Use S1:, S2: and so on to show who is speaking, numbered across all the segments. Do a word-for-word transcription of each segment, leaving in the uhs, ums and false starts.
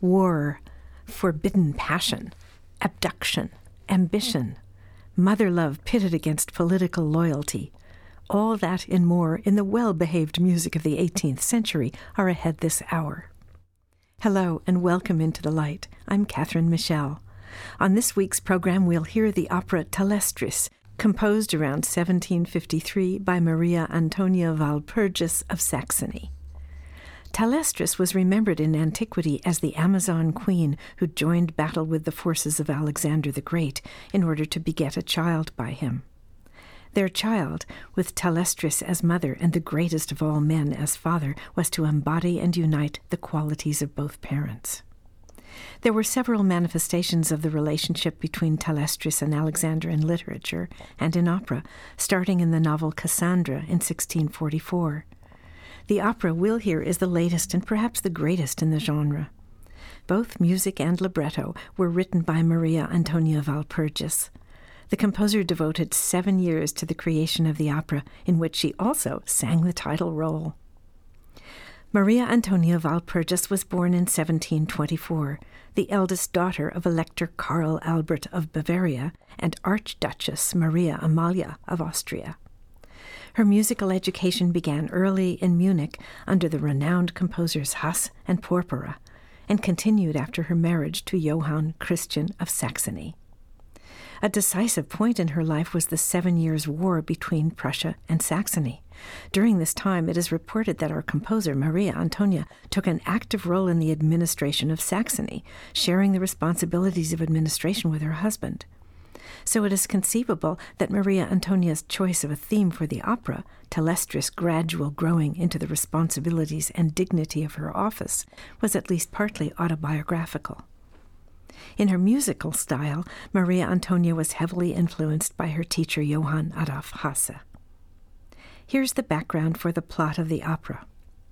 S1: war, forbidden passion, abduction, ambition, mother love pitted against political loyalty. All that and more in the well-behaved music of the eighteenth century are ahead this hour. Hello and welcome into the light. I'm Catherine Michel. On this week's program, we'll hear the opera Thalestris, composed around seventeen fifty-three by Maria Antonia Walpurgis of Saxony. Thalestris was remembered in antiquity as the Amazon queen who joined battle with the forces of Alexander the Great in order to beget a child by him. Their child, with Thalestris as mother and the greatest of all men as father, was to embody and unite the qualities of both parents. There were several manifestations of the relationship between Thalestris and Alexander in literature and in opera, starting in the novel Cassandra in sixteen forty-four. The opera we'll hear is the latest and perhaps the greatest in the genre. Both music and libretto were written by Maria Antonia Walpurgis. The composer devoted seven years to the creation of the opera, in which she also sang the title role. Maria Antonia Walpurgis was born in seventeen twenty-four, the eldest daughter of Elector Karl Albert of Bavaria and Archduchess Maria Amalia of Austria. Her musical education began early in Munich under the renowned composers Hasse and Porpora, and continued after her marriage to Johann Christian of Saxony. A decisive point in her life was the Seven Years' War between Prussia and Saxony. During this time, it is reported that our composer, Maria Antonia, took an active role in the administration of Saxony, sharing the responsibilities of administration with her husband. So it is conceivable that Maria Antonia's choice of a theme for the opera, Thalestris' gradual growing into the responsibilities and dignity of her office, was at least partly autobiographical. In her musical style, Maria Antonia was heavily influenced by her teacher Johann Adolf Hasse. Here's the background for the plot of the opera.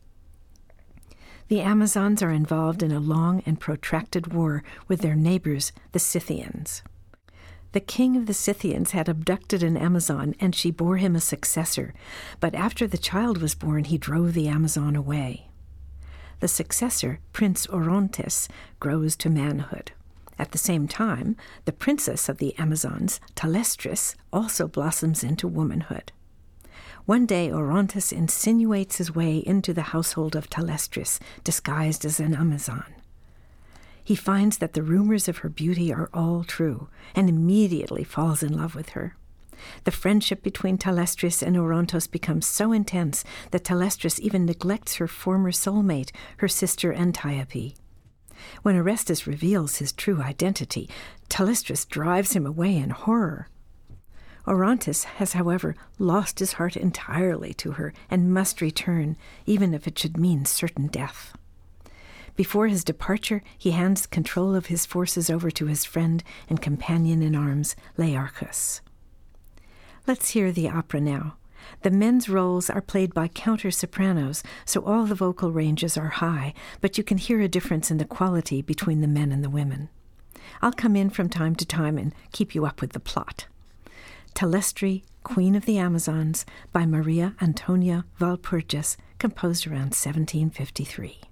S1: The Amazons are involved in a long and protracted war with their neighbors, the Scythians. The king of the Scythians had abducted an Amazon, and she bore him a successor, but after the child was born, he drove the Amazon away. The successor, Prince Orontes, grows to manhood. At the same time, the princess of the Amazons, Thalestris, also blossoms into womanhood. One day, Orontes insinuates his way into the household of Thalestris, disguised as an Amazon. He finds that the rumors of her beauty are all true, and immediately falls in love with her. The friendship between Thalestris and Orontes becomes so intense that Thalestris even neglects her former soulmate, her sister Antiope. When Orestes reveals his true identity, Thalestris drives him away in horror. Orontes has, however, lost his heart entirely to her and must return, even if it should mean certain death. Before his departure, he hands control of his forces over to his friend and companion in arms, Learchus. Let's hear the opera now. The men's roles are played by counter-sopranos, so all the vocal ranges are high, but you can hear a difference in the quality between the men and the women. I'll come in from time to time and keep you up with the plot. Thalestris, Queen of the Amazons, by Maria Antonia Walpurgis, composed around seventeen fifty-three.